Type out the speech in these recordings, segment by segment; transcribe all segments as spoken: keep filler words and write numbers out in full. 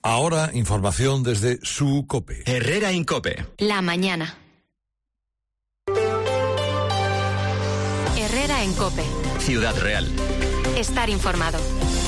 Ahora, información desde su COPE. Herrera en COPE. La mañana. Herrera en COPE. Ciudad Real. Estar informado.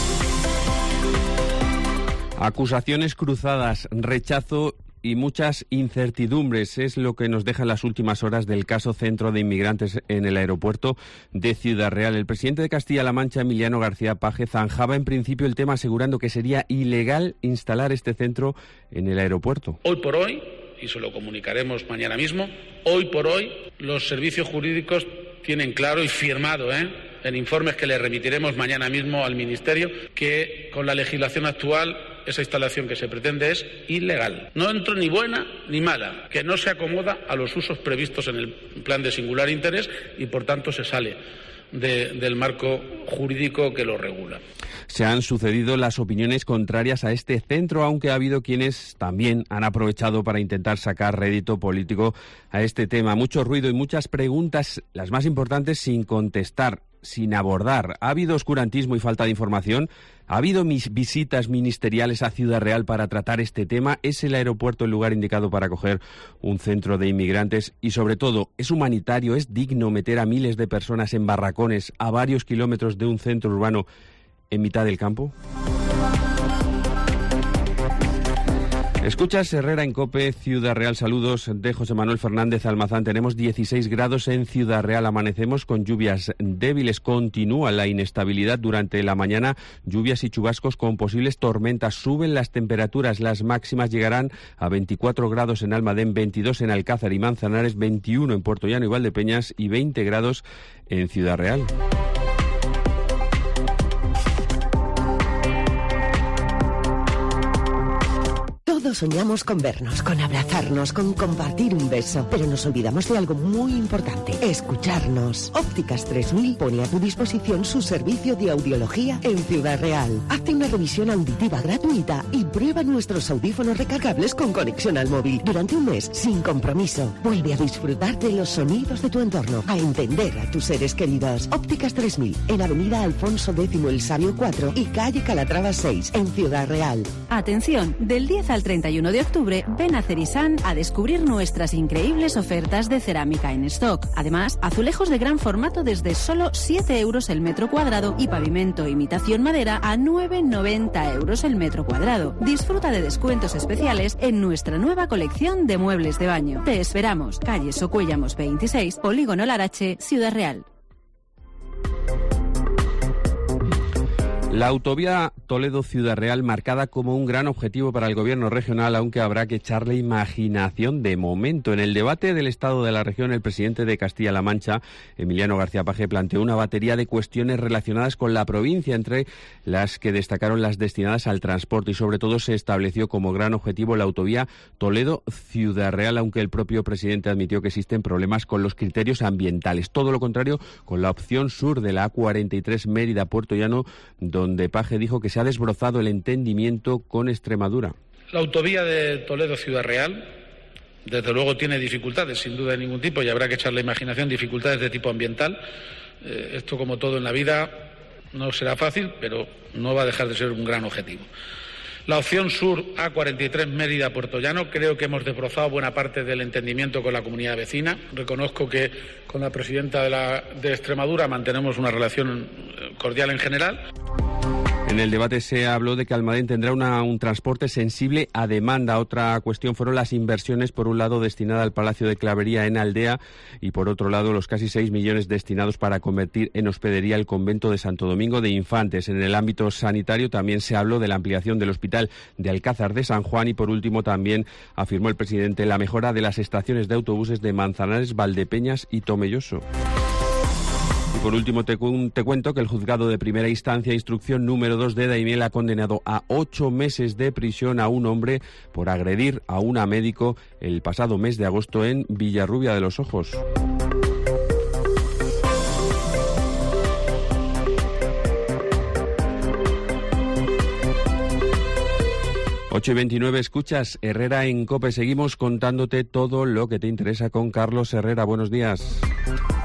Acusaciones cruzadas, rechazo y muchas incertidumbres es lo que nos dejan las últimas horas del caso Centro de Inmigrantes en el aeropuerto de Ciudad Real. El presidente de Castilla-La Mancha, Emiliano García Paje, zanjaba en principio el tema asegurando que sería ilegal instalar este centro en el aeropuerto. Hoy por hoy, y se lo comunicaremos mañana mismo, hoy por hoy los servicios jurídicos tienen claro y firmado, ¿eh? en informes que le remitiremos mañana mismo al Ministerio, que con la legislación actual esa instalación que se pretende es ilegal. No entro ni buena ni mala, que no se acomoda a los usos previstos en el plan de singular interés y por tanto se sale de, del marco jurídico que lo regula. Se han sucedido las opiniones contrarias a este centro, aunque ha habido quienes también han aprovechado para intentar sacar rédito político a este tema. Mucho ruido y muchas preguntas, las más importantes, sin contestar, sin abordar. ¿Ha habido oscurantismo y falta de información? ¿Ha habido mis visitas ministeriales a Ciudad Real para tratar este tema? ¿Es el aeropuerto el lugar indicado para acoger un centro de inmigrantes? Y sobre todo, ¿es humanitario, es digno meter a miles de personas en barracones a varios kilómetros de un centro urbano en mitad del campo? Escuchas Herrera en COPE, Ciudad Real. Saludos de José Manuel Fernández Almazán. Tenemos dieciséis grados en Ciudad Real. Amanecemos con lluvias débiles. Continúa la inestabilidad durante la mañana. Lluvias y chubascos con posibles tormentas. Suben las temperaturas. Las máximas llegarán a veinticuatro grados en Almadén, veintidós en Alcázar y Manzanares, veintiuno en Puerto Llano y Valdepeñas y veinte grados en Ciudad Real. Todos soñamos con vernos, con abrazarnos, con compartir un beso, pero nos olvidamos de algo muy importante: escucharnos. Ópticas tres mil pone a tu disposición su servicio de audiología en Ciudad Real. Hazte una revisión auditiva gratuita y prueba nuestros audífonos recargables con conexión al móvil durante un mes sin compromiso. Vuelve a disfrutar de los sonidos de tu entorno, a entender a tus seres queridos. Ópticas tres mil en Avenida Alfonso X el Sabio cuatro y Calle Calatrava seis en Ciudad Real. Atención, del diez al treinta y uno de octubre, ven a Cerisan a descubrir nuestras increíbles ofertas de cerámica en stock. Además, azulejos de gran formato desde solo siete euros el metro cuadrado y pavimento imitación madera a nueve noventa euros el metro cuadrado. Disfruta de descuentos especiales en nuestra nueva colección de muebles de baño. Te esperamos. Calle Socuéllamos veintiséis, Polígono Larache, Ciudad Real. La autovía Toledo-Ciudad Real marcada como un gran objetivo para el gobierno regional, aunque habrá que echarle imaginación de momento. En el debate del estado de la región, el presidente de Castilla-La Mancha, Emiliano García Paje, planteó una batería de cuestiones relacionadas con la provincia, entre las que destacaron las destinadas al transporte y sobre todo se estableció como gran objetivo la autovía Toledo-Ciudad Real, aunque el propio presidente admitió que existen problemas con los criterios ambientales. Todo lo contrario con la opción sur de la A cuarenta y tres Mérida-Puerto Llano, donde Paje dijo que se ha desbrozado el entendimiento con Extremadura. La autovía de Toledo-Ciudad Real, desde luego, tiene dificultades, sin duda de ningún tipo, y habrá que echarle imaginación, dificultades de tipo ambiental. Eh, esto, como todo en la vida, no será fácil, pero no va a dejar de ser un gran objetivo. La opción sur A cuarenta y tres Mérida-Puerto Llano, creo que hemos desbrozado buena parte del entendimiento con la comunidad vecina. Reconozco que con la presidenta de, la, de Extremadura mantenemos una relación cordial en general. En el debate se habló de que Almadén tendrá una, un transporte sensible a demanda. Otra cuestión fueron las inversiones, por un lado destinada al Palacio de Clavería en Aldea y por otro lado los casi seis millones destinados para convertir en hospedería el convento de Santo Domingo de Infantes. En el ámbito sanitario también se habló de la ampliación del hospital de Alcázar de San Juan y por último también afirmó el presidente la mejora de las estaciones de autobuses de Manzanares, Valdepeñas y Tomelloso. Y por último te, cu- te cuento que el juzgado de primera instancia, instrucción número dos de Daimiel, ha condenado a ocho meses de prisión a un hombre por agredir a una médico el pasado mes de agosto en Villarrubia de los Ojos. ocho y veintinueve, escuchas Herrera en COPE. Seguimos contándote todo lo que te interesa con Carlos Herrera. Buenos días.